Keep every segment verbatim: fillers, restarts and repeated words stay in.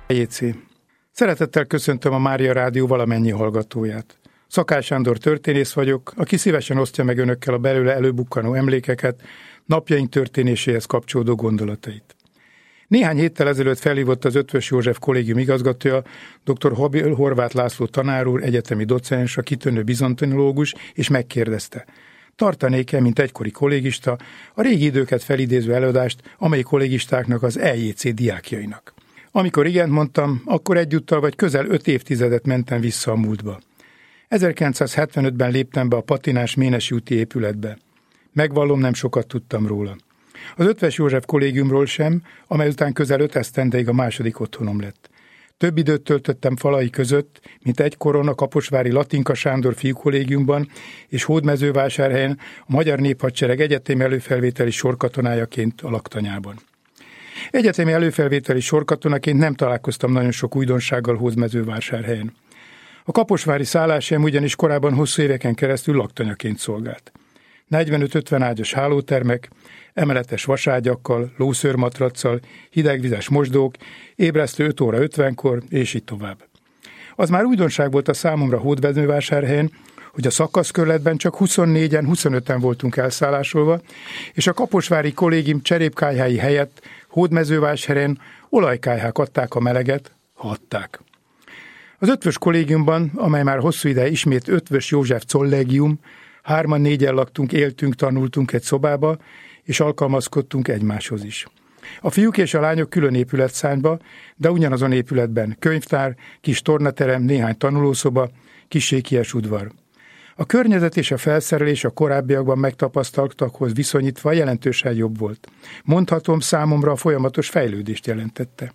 jé cé. Szeretettel köszöntöm a Mária Rádió valamennyi hallgatóját. Szakály Sándor történész vagyok, aki szívesen osztja meg önökkel a belőle előbukkanó emlékeket, napjaink történéséhez kapcsolódó gondolatait. Néhány héttel ezelőtt felhívott az Eötvös József Kollégium igazgatója, dr. Horváth László tanár úr, egyetemi docens, a kitűnő bizonyológus, és megkérdezte, tartanék-e, mint egykori kollégista, a régi időket felidéző előadást, amely kollégistáknak az é jé cé diákjainak. Amikor igent mondtam, akkor egyúttal vagy közel öt évtizedet mentem vissza a múltba. ezerkilencszázhetvenötben léptem be a patinás Ménesi úti épületbe. Megvallom, nem sokat tudtam róla. Az Eötvös József Kollégiumról sem, amely után közel öt esztendeig a második otthonom lett. Több időt töltöttem falai között, mint egykoron a kaposvári Latinka Sándor fiúkollégiumban és Hódmezővásárhelyen a Magyar Néphadsereg egyetemi előfelvételi sorkatonájaként a laktanyában. Egyetemi előfelvételi sorkatonaként nem találkoztam nagyon sok újdonsággal Hódmezővásárhelyen. A kaposvári szálláshelyem ugyanis korábban hosszú éveken keresztül laktanyaként szolgált. negyvenöt-ötven ágyas hálótermek, emeletes vaságyakkal, lószőrmatraccal, hidegvizes mosdók, ébresztő öt óra ötvenkor, és így tovább. Az már újdonság volt a számomra Hódmezővásárhelyen, hogy a szakaszkörletben csak huszonnégyen, huszonöten voltunk elszállásolva, és a kaposvári kollégium cserépkályhái helyett Hódmezővásárhelyen olajkályhák adták a meleget, ha adták. Az Eötvös Kollégiumban, amely már hosszú ideje ismét Eötvös József Collegium, hárman négyen laktunk, éltünk, tanultunk egy szobába, és alkalmazkodtunk egymáshoz is. A fiúk és a lányok külön épületszárnyba, de ugyanazon épületben könyvtár, kis tornaterem, néhány tanulószoba, kissé kies udvar. A környezet és a felszerelés a korábbiakban megtapasztaltakhoz viszonyítva jelentősen jobb volt. Mondhatom, számomra a folyamatos fejlődést jelentette.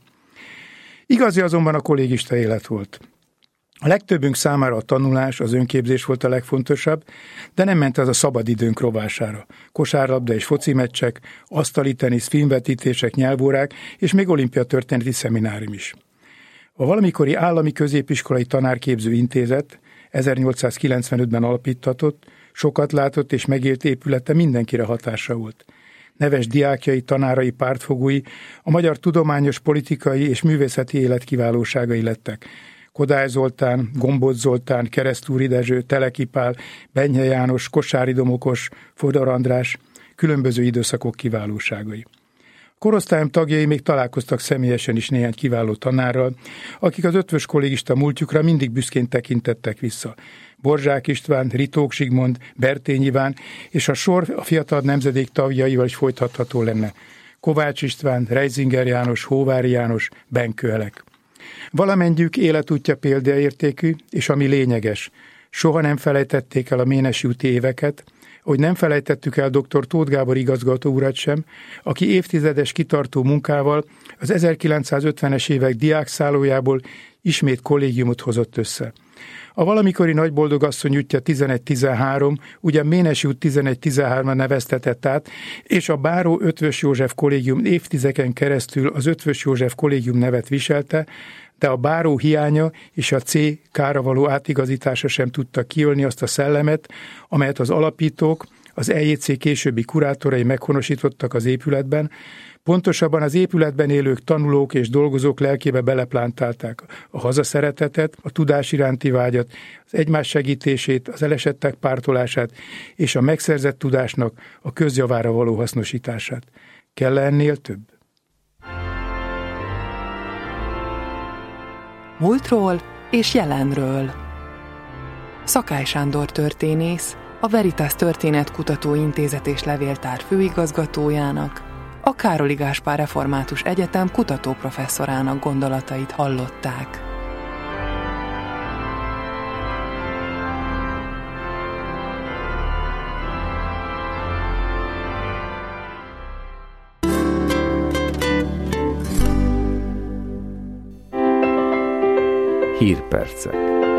Igazi azonban a kollégista élet volt. A legtöbbünk számára a tanulás, az önképzés volt a legfontosabb, de nem ment ez a szabadidőnk rovására. Kosárlabda és foci meccsek, asztali tenisz, filmvetítések, nyelvórák és még olimpiatörténeti szeminárium is. A valamikori állami középiskolai tanárképző intézet ezernyolcszázkilencvenötben alapíttatott, sokat látott és megélt épülete mindenkire hatása volt. Neves diákjai, tanárai, pártfogói a magyar tudományos, politikai és művészeti élet kiválóságai lettek. Kodály Zoltán, Gombóc Zoltán, Keresztúri Dezső, Teleki Pál, Benyhe János, Kossáry Domokos, Fodor András, különböző időszakok kiválóságai. Korosztályom tagjai még találkoztak személyesen is néhány kiváló tanárral, akik az ötvös kollégista múltjukra mindig büszkén tekintettek vissza. Borzsák István, Ritók Zsigmond, Bertény Iván, és a sor a fiatal nemzedék tagjaival is folytatható lenne. Kovács István, Reisinger János, Hóvári János, Benkő Elek. Valamennyiük életútja példaértékű, és ami lényeges, soha nem felejtették el a Ménesi úti éveket, hogy nem felejtettük el dr. Tóth Gábor igazgató urat sem, aki évtizedes kitartó munkával az ezerkilencszázötvenes évek diákszállójából ismét kollégiumot hozott össze. A valamikori nagyboldogasszony útja tizenegy tizenhárom, ugyan Ménesi út tizenegy tizenhárom neveztetett át, és a báró Eötvös József Kollégium évtizedeken keresztül az Eötvös József Kollégium nevet viselte, de a báró hiánya és a C kára való átigazítása sem tudta kiölni azt a szellemet, amelyet az alapítók, az é jé cé későbbi kurátorai meghonosítottak az épületben, pontosabban az épületben élők, tanulók és dolgozók lelkébe beleplántálták a hazaszeretetet, a tudás iránti vágyat, az egymás segítését, az elesettek pártolását és a megszerzett tudásnak a közjavára való hasznosítását. Kell ennél több? Múltról és jelenről. Szakály Sándor történész, a Veritas Történetkutató Intézet és Levéltár főigazgatójának, a Károli Gáspár Református Egyetem kutatóprofesszorának gondolatait hallották. Hírpercek.